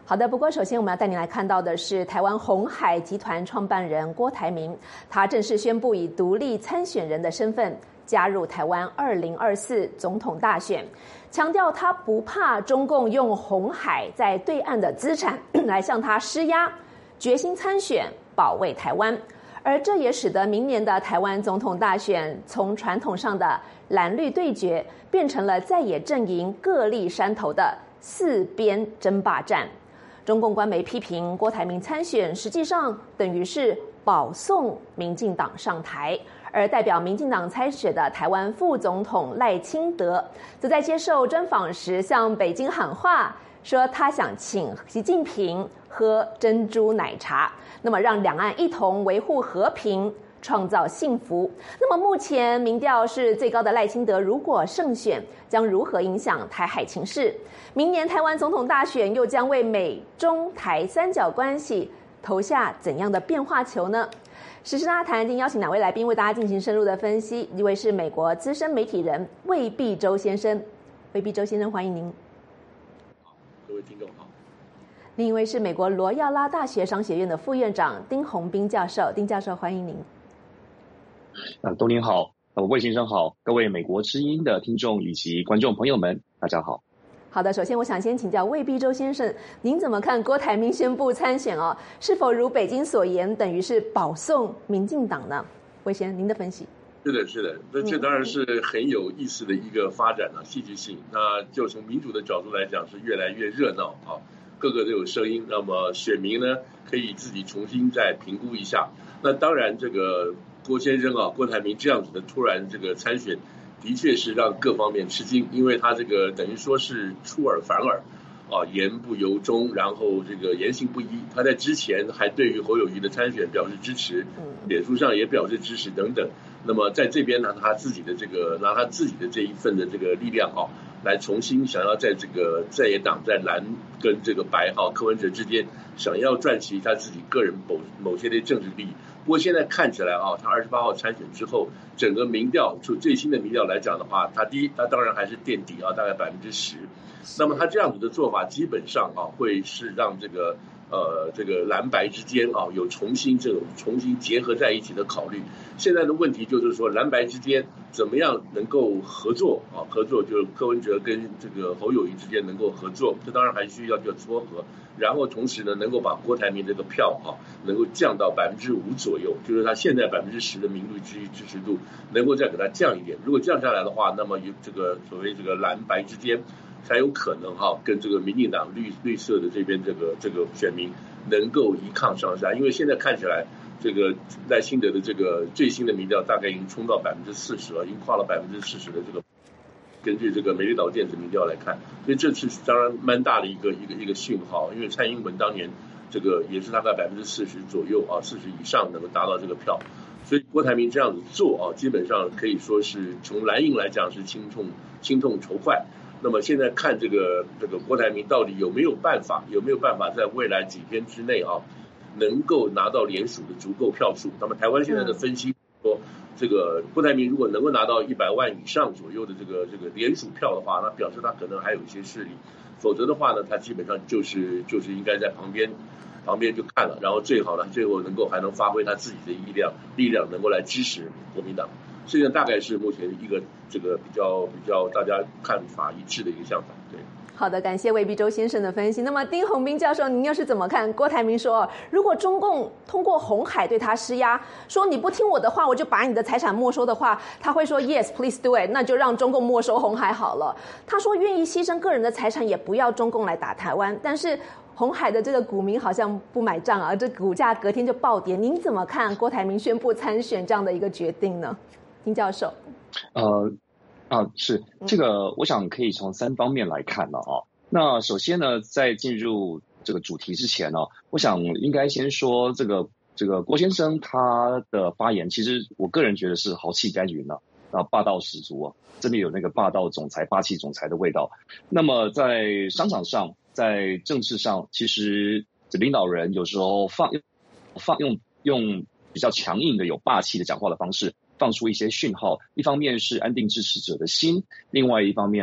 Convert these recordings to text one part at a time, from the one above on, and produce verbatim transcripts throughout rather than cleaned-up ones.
好的，不过首先我们要带您来看到的是台湾鸿海集团创办人郭台铭，他正式宣布以独立参选人的身份加入台湾二零二四总统大选，强调他不怕中共用鸿海在对岸的资产来向他施压，决心参选保卫台湾。而这也使得明年的台湾总统大选从传统上的蓝绿对决变成了在野阵营各立山头的四边争霸战。中共官媒批评郭台铭参选，实际上等于是保送民进党上台，而代表民进党参选的台湾副总统赖清德，则在接受专访时向北京喊话，说他想请习近平喝珍珠奶茶，那么让两岸一同维护和平，创造幸福。那么目前民调是最高的赖清德，如果胜选，将如何影响台海情势？明年台湾总统大选又将为美中台三角关系投下怎样的变化球呢？时事大谈今邀请两位来宾为大家进行深入的分析，一位是美国资深媒体人魏必洲先生，魏必洲先生欢迎您。 好，各位听众好。 另一位是美国罗耀拉大学商学院的副院长丁宏斌教授，丁教授欢迎您。 呃，东林好，呃，魏先生好，各位美国之音的听众以及观众朋友们，大家好。 好的，首先我想先请教魏必洲先生，您怎么看郭台铭宣布参选哦？是否如北京所言，等于是保送民进党呢？魏先生，您的分析？ 是的，是的，那这当然是很有意思的一个发展了、啊，戏剧性。那就从民主的角度来讲，是越来越热闹啊，各个都有声音。那么选民呢，可以自己重新再评估一下。那当然，这个郭先生啊，郭台铭这样子的突然这个参选，的确是让各方面吃惊，因为他这个等于说是出尔反尔，啊，言不由衷，然后这个言行不一。他在之前还对于侯友宜的参选表示支持，脸书上也表示支持等等。那么在这边呢，他自己的这个拿他自己的这一份的这个力量啊，来重新想要在这个在野党在蓝跟这个白啊柯文哲之间，想要赚取他自己个人某某些的政治利益。不过现在看起来啊，他二十八号参选之后，整个民调就最新的民调来讲的话，他第一，他当然还是垫底啊，大概百分之十。那么他这样子的做法，基本上啊，会是让这个呃这个蓝白之间啊有重新这种重新结合在一起的考虑。现在的问题就是说，蓝白之间怎么样能够合作啊？合作就是柯文哲跟这个侯友宜之间能够合作，这当然还需要叫撮合。然后同时呢，能够把郭台铭这个票啊，能够降到百分之五左右，就是他现在百分之十的民主支支持度，能够再给他降一点。如果降下来的话，那么有这个所谓这个蓝白之间，才有可能哈、啊，跟这个民进党绿绿色的这边这个这个选民能够一抗上下。因为现在看起来，这个赖清德的这个最新的民调大概已经冲到百分之四十了，已经跨了百分之四十的这个。根据这个美丽岛电子民调来看，所以这次当然蛮大的一个一个一个讯号，因为蔡英文当年这个也是大概百分之四十左右啊，四十以上能够达到这个票，所以郭台铭这样子做啊，基本上可以说是从蓝营来讲是心痛心痛仇快。那么现在看这个这个郭台铭到底有没有办法，有没有办法在未来几天之内啊，能够拿到联署的足够票数？那么台湾现在的分析说。这个郭台铭如果能够拿到一百万以上左右的这个这个联署票的话，那表示他可能还有一些势力，否则的话呢，他基本上就是就是应该在旁边旁边就看了，然后最好呢，最后能够还能发挥他自己的力量力量，能够来支持国民党。这个大概是目前一个这个比较比较大家看法一致的一个想法，对。 好的，感谢魏必洲先生的分析。那么丁宏斌教授，您又是怎么看？郭台铭说，如果中共通过鸿海对他施压，说你不听我的话，我就把你的财产没收的话，他会说 Yes, please do it， 那就让中共没收鸿海好了。他说愿意牺牲个人的财产，也不要中共来打台湾。但是鸿海的这个股民好像不买账啊，这股价隔天就暴跌。您怎么看郭台铭宣布参选这样的一个决定呢？丁教授。 呃。啊，是这个，我想可以从三方面来看了啊。那首先呢，在进入这个主题之前呢，我想应该先说这个这个郭先生他的发言，其实我个人觉得是豪气干云啊，啊霸道十足啊，真的有那个霸道总裁、霸气总裁的味道。那么在商场上，在政治上，其实领导人有时候放放用用比较强硬的、有霸气的讲话的方式。放出一些讯号，一方面是安定支持者的心，另外一方面呢，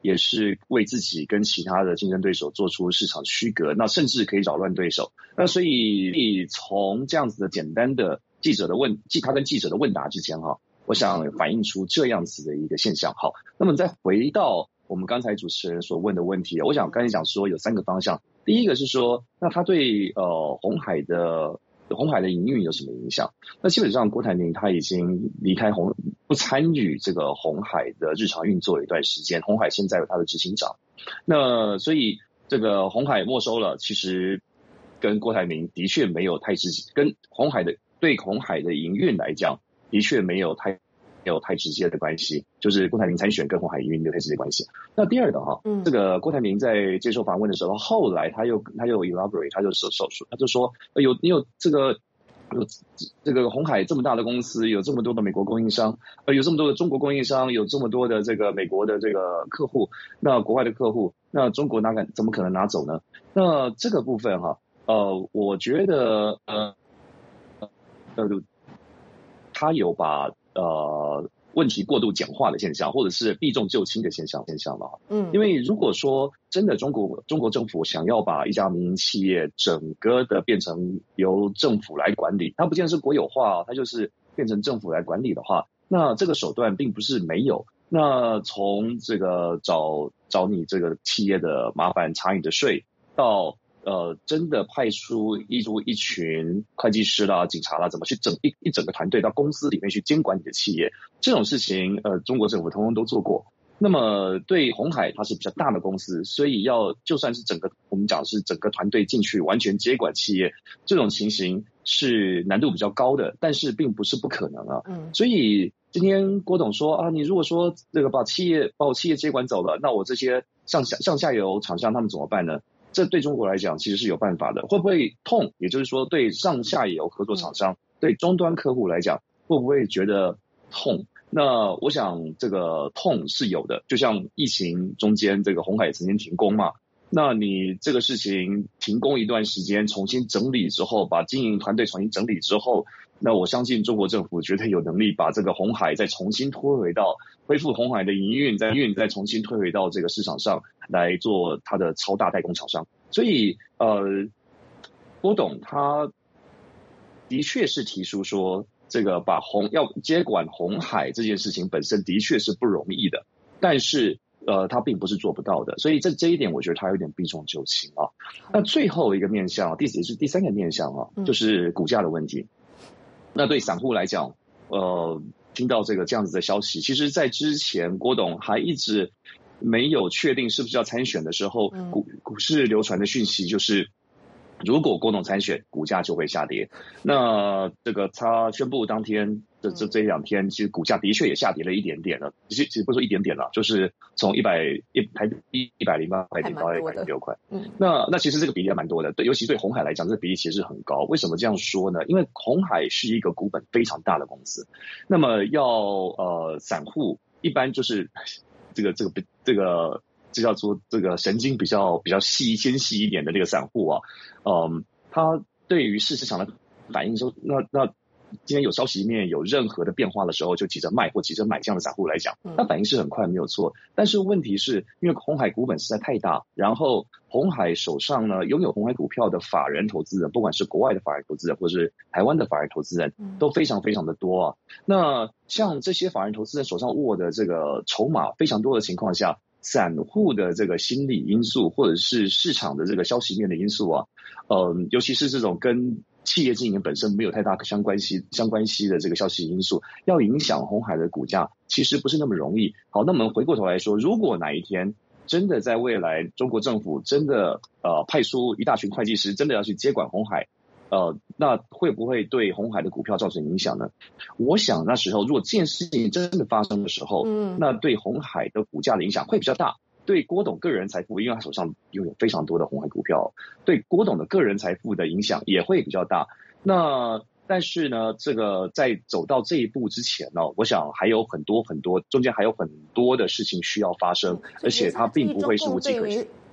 也是为自己跟其他的竞争对手做出市场区隔，那甚至可以扰乱对手。那所以从这样子的简单的记者的问，他跟记者的问答之间哈，我想反映出这样子的一个现象。好，那么再回到我们刚才主持人所问的问题，我想刚才讲说有三个方向。第一个是说，那他对呃鸿海的鸿海的营运有什么影响？那基本上郭台铭他已经离开鸿不参与这个鸿海的日常运作了一段时间，鸿海现在有他的执行长，那所以这个鸿海没收了，其实跟郭台铭的确没有太直接，跟鸿海的对鸿海的营运来讲，的确没有太。没有太直接的关系，就是郭台铭参选跟鸿海营运没有太直接关系。那第二个哈，嗯，这个郭台铭在接受访问的时候，后来他又他又 elaborate， 他就说说他就说有你有这个有这个鸿海这么大的公司，有这么多的美国供应商，呃，有这么多的中国供应商，有这么多的这个美国的这个客户，那国外的客户，那中国哪敢怎么可能拿走呢？那这个部分哈，呃，我觉得呃呃，他有把。呃，问题过度简化的现象，或者是避重就轻的现象现象了。嗯，因为如果说真的中国中国政府想要把一家民营企业整个的变成由政府来管理，它不见得是国有化，它就是变成政府来管理的话，那这个手段并不是没有。那从这个找找你这个企业的麻烦，查你的税，到呃，真的派出一组一群会计师啦、警察啦，怎么去整一一整个团队到公司里面去监管你的企业，这种事情，呃，中国政府通通都做过。那么对鸿海，它是比较大的公司，所以要就算是整个我们讲是整个团队进去完全接管企业，这种情形是难度比较高的，但是并不是不可能啊。嗯，所以今天郭董说啊，你如果说这个把企业把我企业接管走了，那我这些上下上下游厂商他们怎么办呢？这对中国来讲其实是有办法的，会不会痛？也就是说，对上下游合作厂商、对终端客户来讲，会不会觉得痛？那我想这个痛是有的，就像疫情中间这个鸿海曾经停工嘛，那你这个事情停工一段时间，重新整理之后，把经营团队重新整理之后，那我相信中国政府绝对有能力把这个鸿海再重新拖回到恢复鸿海的营运，再运再重新推回到这个市场上来做它的超大代工厂商。所以呃，郭董他的确是提出说，这个把鸿要接管鸿海这件事情本身的确是不容易的，但是呃，他并不是做不到的，所以这这一点我觉得他有点避重就轻啊。那最后一个面向，第也是第三个面向啊，就是股价的问题。那对散户来讲，呃，听到这个这样子的消息，其实在之前郭董还一直没有确定是不是要参选的时候，股股市流传的讯息就是，如果郭董参选，股价就会下跌。那这个他宣布当天这这这两天，其实股价的确也下跌了一点点了。其实其实不是说一点点了，就是从一百一台币一百零八块跌到一百零六块。嗯，那那其实这个比例还蛮多的，对，尤其对鸿海来讲，这个比例其实很高。为什么这样说呢？因为鸿海是一个股本非常大的公司，那么要呃散户一般就是这个这个这个。这叫做这个神经比较比较细纤细一点的这个散户啊，嗯，他对于市场的反应说，那那今天有消息面有任何的变化的时候，就急着卖或急着买，这样的散户来讲，他反应是很快没有错。但是问题是因为鸿海股本实在太大，然后鸿海手上呢拥有鸿海股票的法人投资人，不管是国外的法人投资人或是台湾的法人投资人，都非常非常的多啊。那像这些法人投资人手上握的这个筹码非常多的情况下，散户的这个心理因素，或者是市场的这个消息面的因素啊，呃，尤其是这种跟企业经营本身没有太大相关系相关系的这个消息因素，要影响鸿海的股价，其实不是那么容易。好，那我们回过头来说，如果哪一天真的在未来中国政府真的呃派出一大群会计师，真的要去接管鸿海，呃，那会不会对鸿海的股票造成影响呢？我想那时候如果这件事情真的发生的时候，嗯，那对鸿海的股价的影响会比较大。对郭董个人财富，因为他手上拥有非常多的鸿海股票，对郭董的个人财富的影响也会比较大。那但是呢，这个在走到这一步之前呢，我想还有很多很多中间还有很多的事情需要发生，而且它并不会是无迹可寻。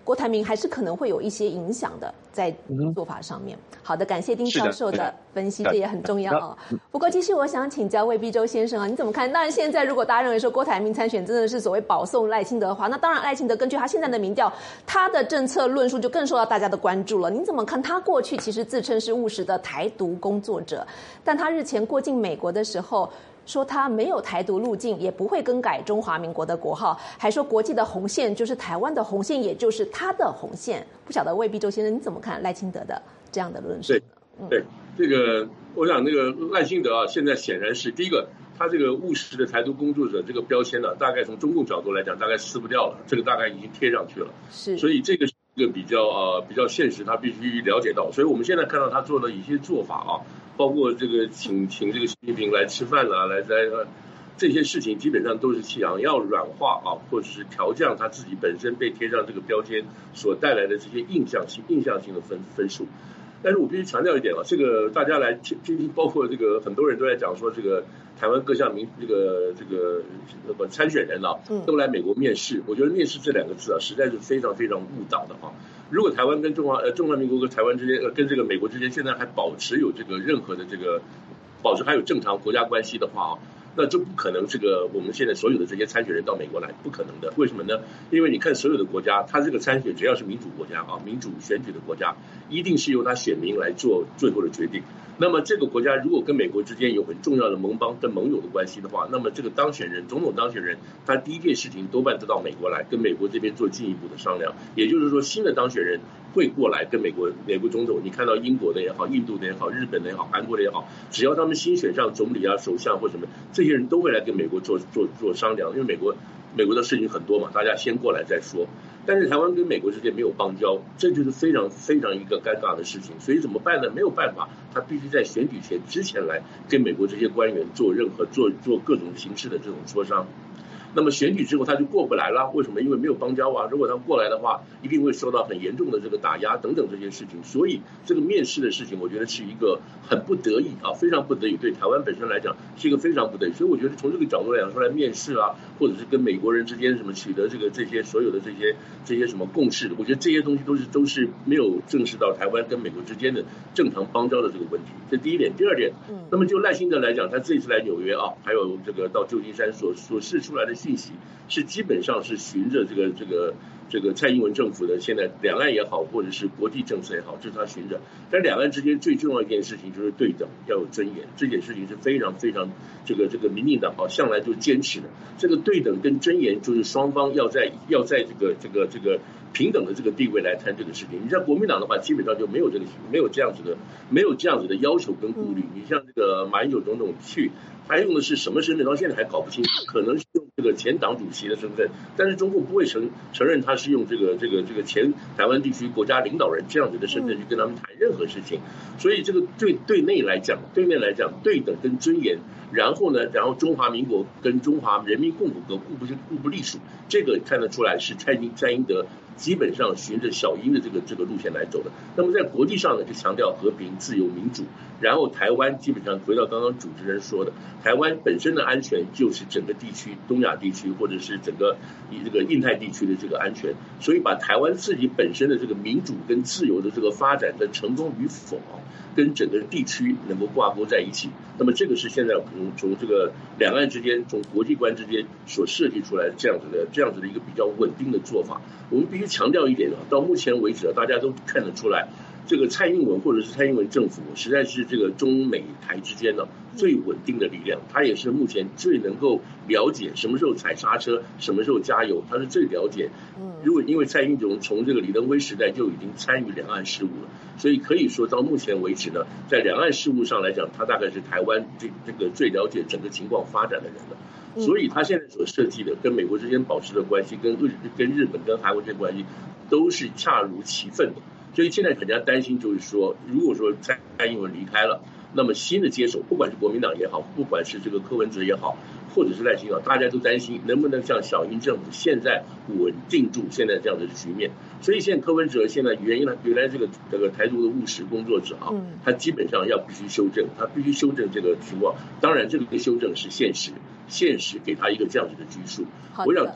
郭台铭还是可能会有一些影响的在做法上面。嗯、好的，感谢丁教授的分析，这也很重要哦。不过继续我想请教魏必洲先生啊，你怎么看？当然现在如果大家认为说郭台铭参选真的是所谓保送赖清德的话，那当然赖清德根据他现在的民调，他的政策论述就更受到大家的关注了。您怎么看？他过去其实自称是务实的台独工作者，但他日前过境美国的时候说他没有台独路径，也不会更改中华民国的国号，还说国际的红线就是台湾的红线，也就是他的红线。不晓得魏必洲先生你怎么看赖清德的这样的论述呢？ 对，对，这个我想那个赖清德啊，现在显然是第一个，他这个务实的台独工作者这个标签呢，大概从中共角度来讲，大概撕不掉了，这个大概已经贴上去了。是，所以这个是一个比较呃比较现实，他必须了解到。所以我们现在看到他做的一些做法啊，包括这个请请这个习近平来吃饭啦、啊，来来呃这些事情，基本上都是想要软化啊，或者是调降他自己本身被贴上这个标签所带来的这些印象性印象性的分分数。但是我必须强调一点啊，这个大家来听听，包括这个很多人都在讲说，这个台湾各项民这个这个这个参选人啊，都来美国面试。我觉得面试这两个字啊，实在是非常非常误导的啊。如果台湾跟中华呃中华民国跟台湾之间呃跟这个美国之间现在还保持有这个任何的这个保持还有正常国家关系的话啊，那就不可能这个我们现在所有的这些参选人到美国来，不可能的。为什么呢？因为你看所有的国家，他这个参选只要是民主国家啊，民主选举的国家，一定是由他选民来做最后的决定。那么这个国家如果跟美国之间有很重要的盟邦跟盟友的关系的话，那么这个当选人总统当选人，他第一件事情多半都到美国来，跟美国这边做进一步的商量。也就是说，新的当选人会过来跟美国美国总统，你看到英国的也好，印度的也好，日本的也好，韩国的也好，只要他们新选上总理啊、首相或什么，这些人都会来跟美国做做做商量，因为美国美国的事情很多嘛，大家先过来再说。但是台湾跟美国之间没有邦交，这就是非常非常一个尴尬的事情。所以怎么办呢？没有办法，他必须在选举前之前来跟美国这些官员做任何做做各种形式的这种磋商。那么选举之后他就过不来了，为什么？因为没有邦交啊。如果他过来的话，一定会受到很严重的这个打压等等这些事情。所以这个面试的事情，我觉得是一个很不得已啊，非常不得已，对台湾本身来讲是一个非常不得已。所以我觉得从这个角度来讲，说来面试啊，或者是跟美国人之间什么取得这个这些所有的这些这些什么共识，我觉得这些东西都是都是没有正视到台湾跟美国之间的正常邦交的这个问题。这第一点。第二点，那么就赖清德来讲，他这次来纽约啊，还有这个到旧金山所所释出来的讯息，是基本上是循着这个这个这个蔡英文政府的现在两岸也好，或者是国际政策也好，这是他循着。但两岸之间最重要一件事情就是对等，要有尊严，这件事情是非常非常这个这个民进党啊向来就坚持的。这个对等跟尊严，就是双方要在要在这个这个这个平等的这个地位来谈这个事情。你像国民党的话，基本上就没有这个没有这样子的没有这样子的要求跟顾虑。你像这个马英九总统去，他用的是什么身份？到现在还搞不清楚，可能是用这个前党主席的身份，但是中共不会承承认他是用这个这个这个前台湾地区国家领导人这样子的身份去跟他们谈任何事情。所以这个对对内来讲，对面来讲，对等跟尊严，然后呢，然后中华民国跟中华人民共和国互不互不隶属，这个看得出来是蔡英蔡英德基本上循着小英的这个这个路线来走的。那么在国际上呢，就强调和平、自由、民主。然后台湾基本上回到刚刚主持人说的，台湾本身的安全就是整个地区、东亚地区或者是整个这个印太地区的这个安全。所以把台湾自己本身的这个民主跟自由的这个发展的成功与否啊，跟整个地区能够挂钩在一起。那么这个是现在从从这个两岸之间、从国际观之间所设计出来的这样子的这样子的一个比较稳定的做法。我们必须强调一点啊，到目前为止啊，大家都看得出来，这个蔡英文或者是蔡英文政府实在是这个中美台之间呢最稳定的力量，他也是目前最能够了解什么时候踩刹车，什么时候加油，他是最了解。如果因为蔡英文从这个李登辉时代就已经参与两岸事务了，所以可以说到目前为止呢，在两岸事务上来讲，他大概是台湾这这个最了解整个情况发展的人了。所以他现在所设计的跟美国之间保持的关系，跟日跟日本跟韩国之间关系，都是恰如其分的。所以现在大家担心就是说，如果说蔡英文离开了，那么新的接手，不管是国民党也好，不管是这个柯文哲也好，或者是赖清德，大家都担心能不能像小英政府现在稳定住现在这样的局面。所以现在柯文哲现在原来原来这个这个台独的务实工作者啊，他基本上要必须修正，他必须修正这个情况。当然，这个修正是现实，现实给他一个这样子的拘束。我想中共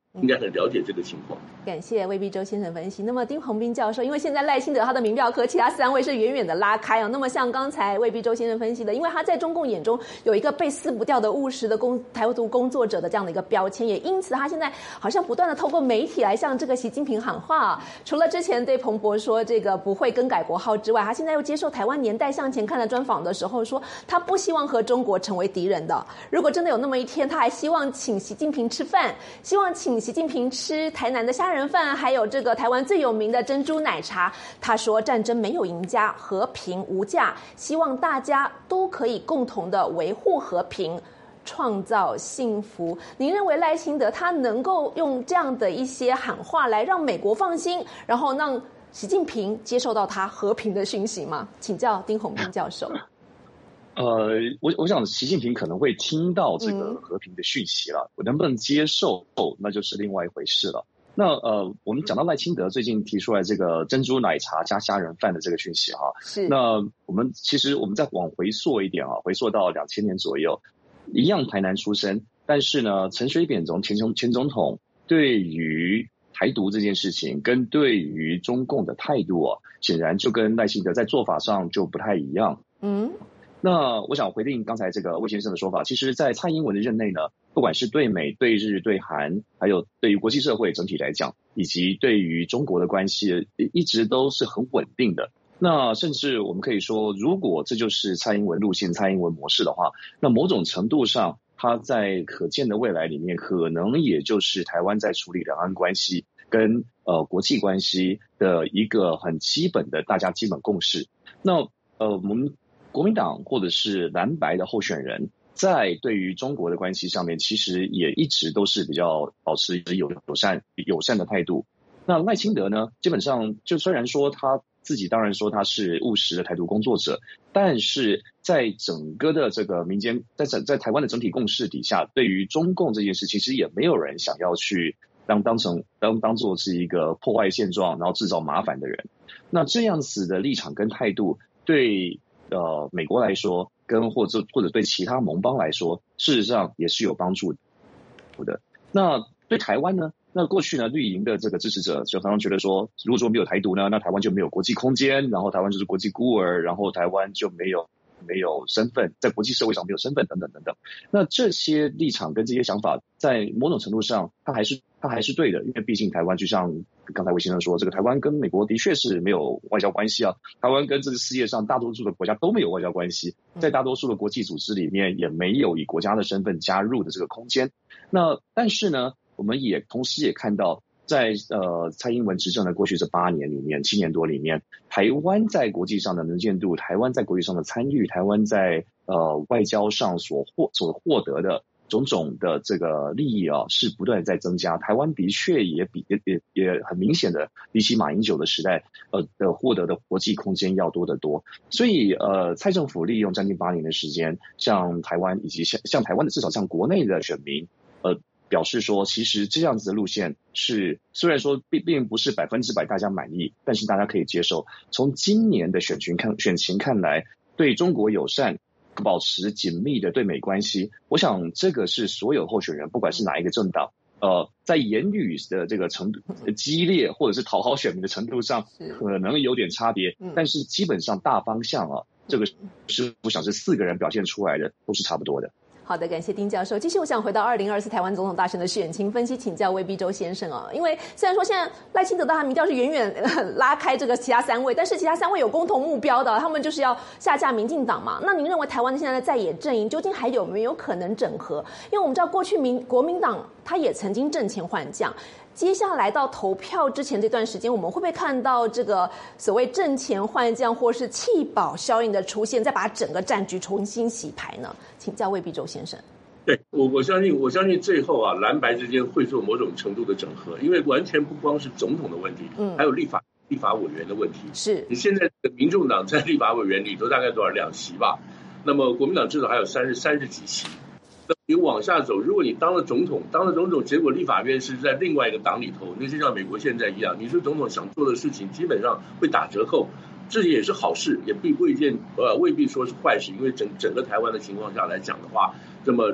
应该很了解这个情况。 感谢魏必洲先生分析。那么丁宏斌教授，因为现在赖清德他的民调和其他三位是远远的拉开哦。那么像刚才魏必洲先生分析的，因为他在中共眼中有一个被撕不掉的务实的工台独工作者的这样的一个标签，也因此他现在好像不断的透过媒体来向这个习近平喊话啊。除了之前对彭博说这个不会更改国号之外，他现在又接受台湾年代向前看的专访的时候说，他不希望和中国成为敌人的。如果真的有那么一天，他还希望请习近平吃饭，希望请习近平吃台南的虾仁饭，还有这个台湾最有名的珍珠奶茶。他说战争没有赢家，和平无价，希望大家都可以共同的维护和平，创造幸福。您认为赖清德他能够用这样的一些喊话来让美国放心，然后让习近平接受到他和平的讯息吗？请教丁宏斌教授。 呃，我我想习近平可能会听到这个和平的讯息了，我、嗯、能不能接受，那就是另外一回事了。那呃，我们讲到赖清德最近提出来这个珍珠奶茶加虾仁饭的这个讯息哈， 是。 那我们其实我们再往回溯一点啊，回溯到两千年左右，一样台南出身，但是呢，陈水扁总前总前总统对于台独这件事情跟对于中共的态度啊，显然就跟赖清德在做法上就不太一样。 嗯。 那我想回应刚才这个魏先生的说法，其实在蔡英文的任内呢，不管是对美、对日、对韩，还有对于国际社会整体来讲，以及对于中国的关系，一直都是很稳定的。那甚至我们可以说，如果这就是蔡英文路线、蔡英文模式的话，那某种程度上，它在可见的未来里面，可能也就是台湾在处理两岸关系跟呃国际关系的一个很基本的大家基本共识。那呃我们国民党或者是蓝白的候选人，在对于中国的关系上面，其实也一直都是比较保持友友善友善的态度。那赖清德呢，基本上就虽然说他自己当然说他是务实的台独工作者，但是在整个的这个民间，在在台湾的整体共识底下，对于中共这件事，其实也没有人想要去当当成当当做是一个破坏现状，然后制造麻烦的人。那这样子的立场跟态度，对呃美国来说，跟或者或者对其他盟邦来说，事实上也是有帮助的。那对台湾呢？那过去呢，绿营的这个支持者就常常觉得说，如果说没有台独呢，那台湾就没有国际空间，然后台湾就是国际孤儿，然后台湾就没有没有身份，在国际社会上没有身份等等等等。那这些立场跟这些想法，在某种程度上，它还是它还是对的，因为毕竟台湾就像刚才魏先生说，这个台湾跟美国的确是没有外交关系啊，台湾跟这个世界上大多数的国家都没有外交关系，在大多数的国际组织里面也没有以国家的身份加入的这个空间。那但是呢，我们也同时也看到，在呃蔡英文执政的过去这八年里面，七年多里面，台湾在国际上的能见度，台湾在国际上的参与，台湾在呃外交上所获所获得的种种的这个利益啊，是不断在增加。台湾的确也比也也也很明显的比起马英九的时代，呃的获得的国际空间要多得多。所以呃，蔡政府利用将近八年的时间，向台湾以及向向台湾的至少向国内的选民，呃。表示说，其实这样子的路线是虽然说并并不是百分之百大家满意，但是大家可以接受。从今年的选群看选情看来，对中国友善，保持紧密的对美关系，我想这个是所有候选人，不管是哪一个政党，呃，在言语的这个程度激烈或者是讨好选民的程度上，可能有点差别，但是基本上大方向啊，这个是我想是四个人表现出来的都是差不多的。 好的，感谢丁教授。继续，我想回到二零二四台湾总统大选的选情分析，请教魏必洲先生哦。因为虽然说现在赖清德他民调是远远、呃、拉开这个其他三位，但是其他三位有共同目标的，他们就是要下架民进党嘛。那您认为台湾现在的在野阵营究竟还有没有可能整合？因为我们知道过去民国民党他也曾经阵前换将。接下来到投票之前这段时间，我们会不会看到这个所谓阵前换将或是弃保效应的出现，再把整个战局重新洗牌呢？请教魏必洲先生。 对，我我相信，我相信最后啊，蓝白之间会做某种程度的整合，因为完全不光是总统的问题，嗯，还有立法立法委员的问题。 是你现在的民众党在立法委员里头大概多少两席吧？那么国民党至少还有三十三十几席。你往下走，如果你当了总统，当了总统，结果立法院是在另外一个党里头，那就像美国现在一样，你是总统想做的事情，基本上会打折扣。这也是好事，也并不一件呃未必说是坏事，因为整整个台湾的情况下来讲的话，那么如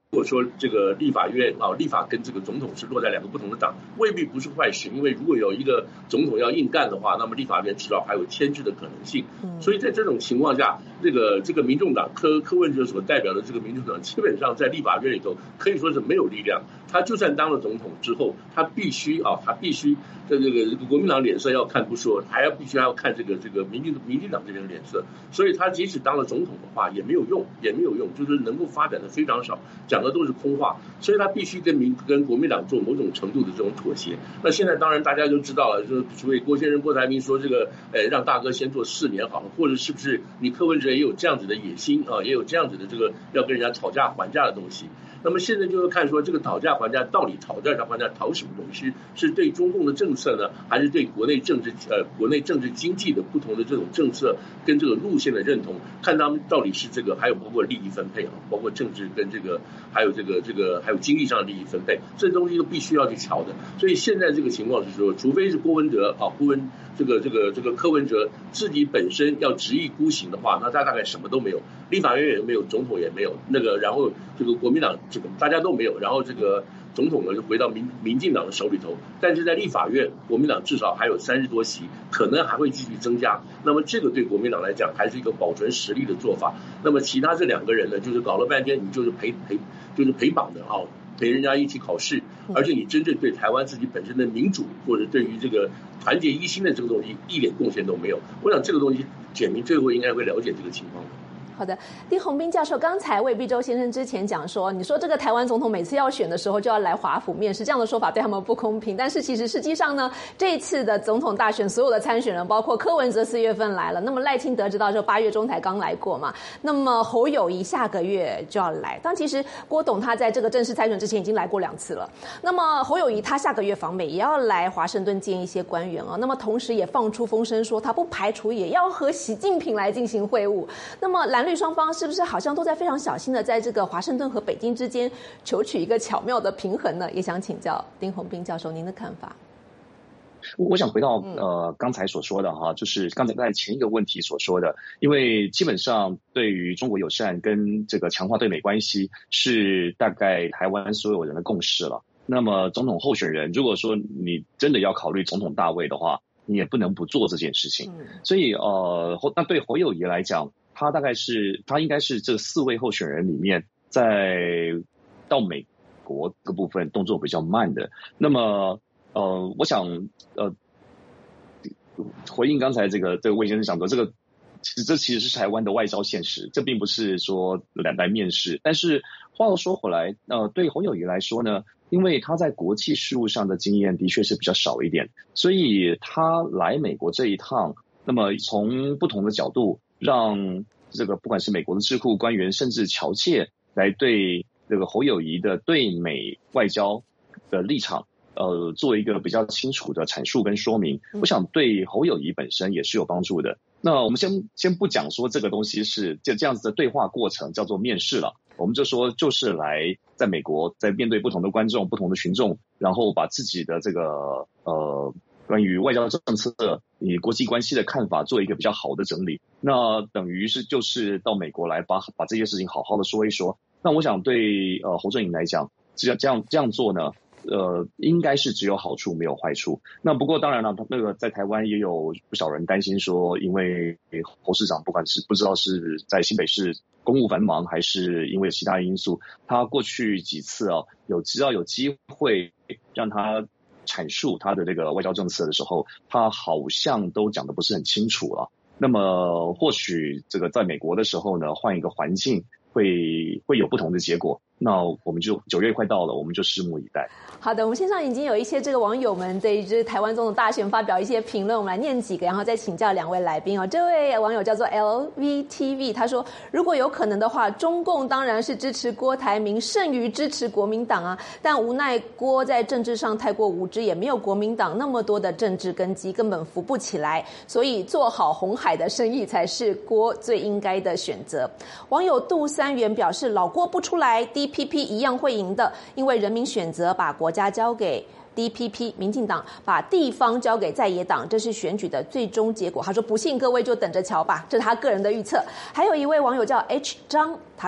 果说这个立法院啊，立法跟这个总统是落在两个不同的党，未必不是坏事。因为如果有一个总统要硬干的话，那么立法院至少还有牵制的可能性。所以在这种情况下，这个这个民众党柯柯文哲所代表的这个民众党，基本上在立法院里头可以说是没有力量。他就算当了总统之后，他必须啊，他必须在这个这个国民党脸色要看不说，还要必须还要看这个这个民进民进党这边的脸色。所以他即使当了总统的话，也没有用，也没有用，就是能够发展的非常少，讲的都是空话。所以他必须跟民跟国民党做某种程度的这种妥协。那现在当然大家就知道了，就是所谓郭先生郭台铭说这个，呃，让大哥先做四年好了，或者是不是你柯文哲也有这样子的野心啊，也有这样子的这个要跟人家讨价还价的东西。那么现在就是看说这个讨价还价到底讨价还价讨什么东西？是对中共的政策呢，还是对国内政治呃国内政治经济的不同的这种政策跟这个路线的认同？看他们到底是这个，还有包括利益分配啊，包括政治跟这个还有这个这个还有经济上的利益分配，这东西都必须要去瞧的。所以现在这个情况是说，除非是郭文哲啊，郭文这个这个这个柯文哲自己本身要执意孤行的话，那他大概什么都没有，立法院也没有，总统也没有，那个然后这个国民党这个大家都没有，然后这个总统呢就回到民民进党的手里头，但是在立法院国民党至少还有三十多席，可能还会继续增加。那么这个对国民党来讲还是一个保存实力的做法。那么其他这两个人呢，就是搞了半天你就是陪陪就是陪绑的啊，陪人家一起考试，而且你真正对台湾自己本身的民主或者对于这个团结一心的这个东西一点贡献都没有。我想这个东西简明最后应该会了解这个情况的。 好的，丁宏斌教授刚才魏必洲先生之前讲说，你说这个台湾总统每次要选的时候就要来华府面试，这样的说法对他们不公平。但是其实实际上呢，这一次的总统大选，所有的参选人，包括柯文哲四月份来了，那么赖清德知道就八月中才刚来过嘛，那么侯友宜下个月就要来。但其实郭董他在这个正式参选之前已经来过两次了。那么侯友宜他下个月访美也要来华盛顿见一些官员啊，那么同时也放出风声说他不排除也要和习近平来进行会晤。那么蓝绿双方是不是好像都在非常小心的在这个华盛顿和北京之间求取一个巧妙的平衡呢？也想请教丁宏斌教授您的看法。 我想回到呃刚才所说的哈，就是刚才在前一个问题所说的，因为基本上对于中国友善跟这个强化对美关系是大概台湾所有人的共识了。那么总统候选人，如果说你真的要考虑总统大位的话，你也不能不做这件事情。所以呃，那对侯友宜来讲，他大概是他应该是这四位候选人里面，在到美国这个部分动作比较慢的。那么呃，我想呃，回应刚才这个这个魏先生讲的，这个其实这其实是台湾的外交现实，这并不是说来来面试。但是话又说回来，呃，对侯友宜来说呢，因为他在国际事务上的经验的确是比较少一点，所以他来美国这一趟，那么从不同的角度，让这个不管是美国的智库官员，甚至侨界来对这个侯友宜的对美外交的立场，呃，做一个比较清楚的阐述跟说明，我想对侯友宜本身也是有帮助的。那我们先先不讲说这个东西是这这样子的对话过程叫做面试了，我们就说就是来在美国在面对不同的观众、不同的群众，然后把自己的这个呃关于外交政策、以国际关系的看法做一个比较好的整理。那等于是就是到美国来把把这些事情好好的说一说。那我想对呃侯正营来讲，这样这样这样做呢，呃，应该是只有好处没有坏处。那不过当然了，那个在台湾也有不少人担心说，因为侯市长不管是不知道是在新北市公务繁忙，还是因为其他因素，他过去几次啊，有只要有机会让他阐述他的这个外交政策的时候，他好像都讲得不是很清楚了。那么或许这个在美国的时候呢，换一个环境会会有不同的结果。那我们就九月快到了，我们就拭目以待。 好的，我们线上已经有一些这个网友们对这台湾总统大选发表一些评论，我们来念几个，然后再请教两位来宾哦。这位网友叫做 L V T V， 他说，如果有可能的话，中共当然是支持郭台铭胜于支持国民党啊，但无奈郭在政治上太过无知，也没有国民党那么多的政治根基，根本扶不起来，所以做好鸿海的生意才是郭最应该的选择。网友杜三元表示，老郭不出来 D P P 一样会赢的，因为人民选择把国家交给 D P P 民进党，把地方交给在野党，这是选举的最终结果。他说不信各位就等着瞧吧，这是他个人的预测。还有一位网友叫 H 张，他说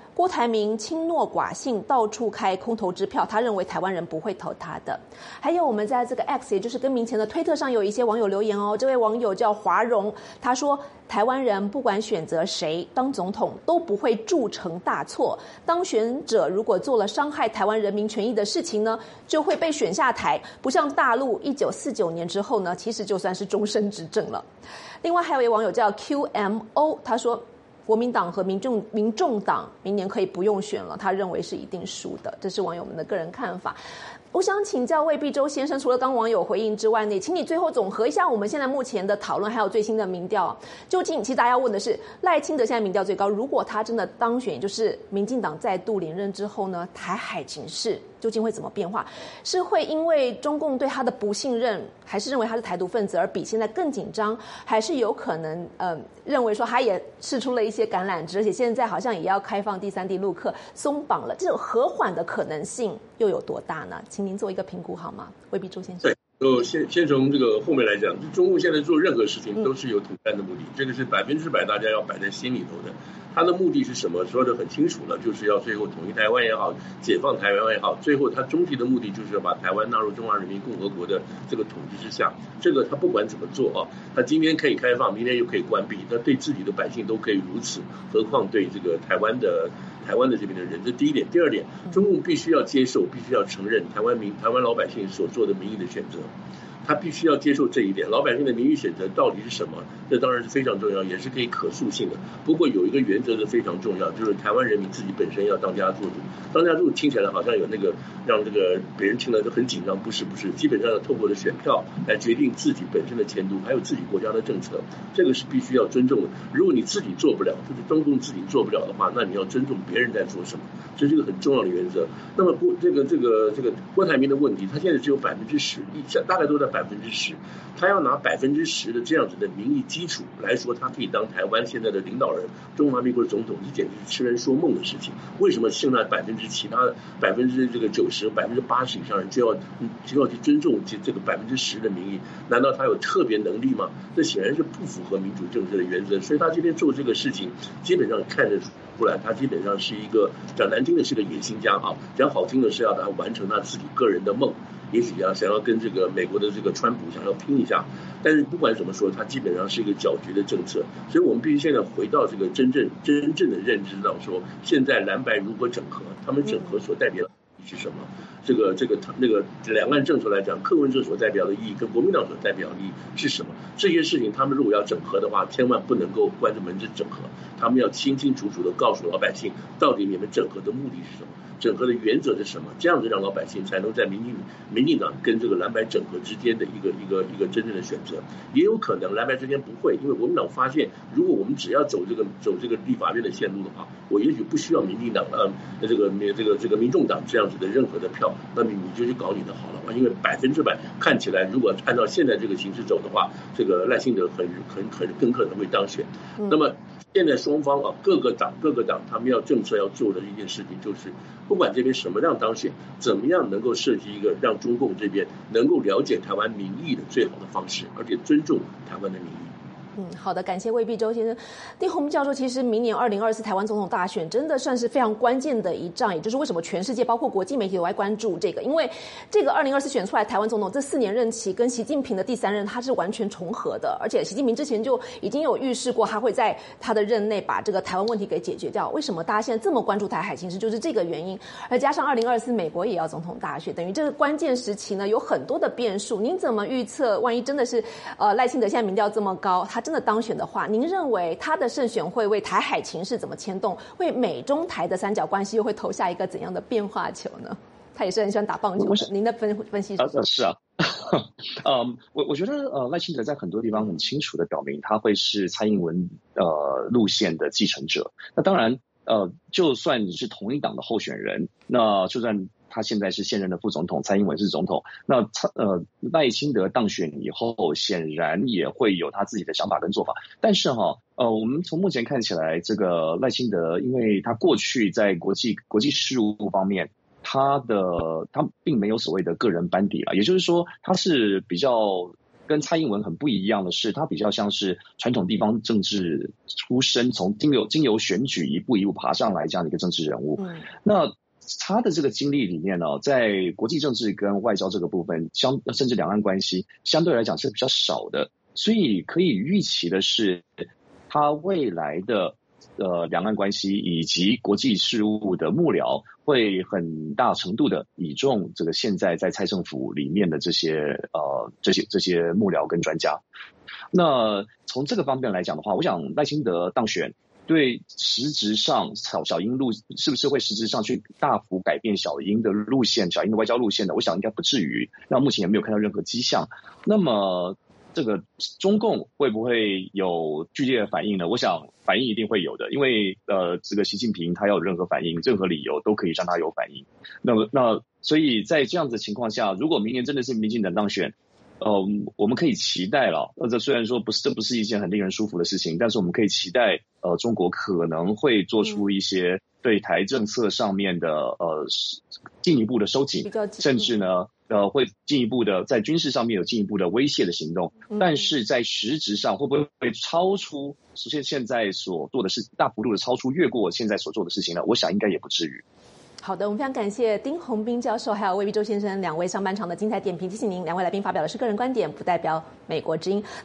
郭台铭轻诺寡信，到处开空头支票，他认为台湾人不会投他的。还有我们在这个 X， 也就是更名前的推特上有一些网友留言哦，这位网友叫华荣，他说台湾人不管选择谁当总统都不会铸成大错，当选者如果做了伤害台湾人民权益的事情呢，就会被选下台，不像大陆一九四九年之后呢，其实就算是终身执政了。另外还有一位网友叫 Q M O， 他说国民党和民众民众党明年可以不用选了，他认为是一定输的，这是网友们的个人看法。我想请教魏必洲先生，除了刚网友回应之外呢，请你最后总和一下我们现在目前的讨论，还有最新的民调。究竟其实大家要问的是，赖清德现在民调最高，如果他真的当选，也就是民进党再度连任之后呢，台海情势究竟会怎么变化？是会因为中共对他的不信任，还是认为他是台独分子而比现在更紧张，还是有可能呃认为说他也释出了一些橄榄枝，而且现在好像也要开放第三地陆客松绑了，这种和缓的可能性又有多大呢？请您做一个评估好吗，魏必洲先生？ 对，就先先从这个后面来讲，中共现在做任何事情都是有统战的目的，嗯、这个是百分之百大家要摆在心里头的。他的目的是什么？说得很清楚了，就是要最后统一台湾也好，解放台湾也好，最后他终极的目的就是要把台湾纳入中华人民共和国的这个统治之下。这个他不管怎么做啊，他今天可以开放，明天又可以关闭，他对自己的百姓都可以如此，何况对这个台湾的台湾的这边的人？这第一点。第二点，中共必须要接受，必须要承认台湾民台湾老百姓所做的民意的选择。他必须要接受这一点，老百姓的民意选择到底是什么？这当然是非常重要，也是可以可塑性的。不过有一个原则是非常重要，就是台湾人民自己本身要当家作主。当家作主听起来好像有那个让这个别人听了都很紧张，不是不是，基本上要透过的选票来决定自己本身的前途，还有自己国家的政策，这个是必须要尊重的。如果你自己做不了，就是中共自己做不了的话，那你要尊重别人在做什么，这是一个很重要的原则。那么郭这个这个这个郭台铭的问题，他现在只有百分之十，大概都在百分之十，他要拿百分之十的这样子的民意基础来说，他可以当台湾现在的领导人，中华民国的总统，这简直是痴人说梦的事情。为什么现在百分之其他百分之这个九十、百分之八十以上人就要就要去尊重这这个百分之十的民意？难道他有特别能力吗？这显然是不符合民主政治的原则。所以他今天做这个事情，基本上看得出来，他基本上是一个讲难听的是个野心家啊，讲好听的是要他完成他自己个人的梦。也许要想要跟这个美国的这个川普想要拼一下，但是不管怎么说，它基本上是一个搅局的政策，所以我们必须现在回到这个真正真正的认知上说，现在蓝白如何整合，他们整合所代表的意义是什么？这个这个那个两岸政策来讲，柯文哲所代表的意义跟国民党所代表的意义是什么？这些事情他们如果要整合的话，千万不能够关着门子整合，他们要清清楚楚的告诉老百姓，到底你们整合的目的是什么？整合的原则是什么？这样子让老百姓才能在民进民进党跟这个蓝白整合之间的一个一个一个真正的选择。也有可能蓝白之间不会，因为国民党发现，如果我们只要走这个走这个立法院的线路的话，我也许不需要民进党呃这个这个这个民众党这样子的任何的票，那么你就去搞你的好了嘛。因为百分之百看起来，如果按照现在这个形势走的话，这个赖清德很很很更可能会当选。那么现在双方啊，各个党各个党他们要政策要做的一件事情，就是不管这边什么样当选，怎么样能够设计一个让中共这边能够了解台湾民意的最好的方式，而且尊重台湾的民意。 嗯，好的，感谢魏必洲先生。丁宏教授，其实明年二零二四台湾总统大选真的算是非常关键的一仗，也就是为什么全世界包括国际媒体都在关注这个，因为这个二零二四选出来台湾总统这四年任期跟习近平的第三任他是完全重合的，而且习近平之前就已经有预示过他会在他的任内把这个台湾问题给解决掉。为什么大家现在这么关注台海情势，就是这个原因。而加上二零二四美国也要总统大选，等于这个关键时期呢有很多的变数。您怎么预测，万一真的是呃赖清德现在民调这么高，他真的当选的话，您认为他的胜选会为台海情势怎么牵动？为美中台的三角关系又会投下一个怎样的变化球呢？他也是很喜欢打棒球的，您的分分析是什么？ 呃、是啊，嗯，我我觉得呃赖清德在很多地方很清楚的表明，他会是蔡英文呃路线的继承者。那当然，呃，就算你是同一党的候选人，那就算他现在是现任的副总统，蔡英文是总统，那呃赖清德当选以后，显然也会有他自己的想法跟做法。但是哈，呃，我们从目前看起来，这个赖清德，因为他过去在国际国际事务方面，他的他并没有所谓的个人班底啦，也就是说，他是比较跟蔡英文很不一样的是，他比较像是传统地方政治出身，从经由经由选举一步一步爬上来这样的一个政治人物。嗯，那他的这个经历里面呢，在国际政治跟外交这个部分，相甚至两岸关系相对来讲是比较少的，所以可以预期的是，他未来的呃两岸关系以及国际事务的幕僚会很大程度的倚重这个现在在蔡政府里面的这些呃这些这些幕僚跟专家。那从这个方面来讲的话，我想赖清德当选对实质上小小英路是不是会实质上去大幅改变小英的路线，小英的外交路线呢？我想应该不至于，那目前也没有看到任何迹象。那么这个中共会不会有剧烈的反应呢？我想反应一定会有的，因为呃，这个习近平他要有任何反应，任何理由都可以让他有反应。那么那所以在这样子的情况下，如果明年真的是民进党当选，呃，我们可以期待了。呃，这虽然说不是这不是一件很令人舒服的事情，但是我们可以期待，呃，中国可能会做出一些对台政策上面的呃进一步的收紧，甚至呢。呃，会进一步的在军事上面有进一步的威胁的行动，但是在实质上会不会超出现现在所做的事，大幅度的超出越过现在所做的事情呢？我想应该也不至于。 好的，我们非常感谢丁宏斌教授还有魏必洲先生两位上半场的精彩点评。提醒您，两位来宾发表的是个人观点，不代表美国之音。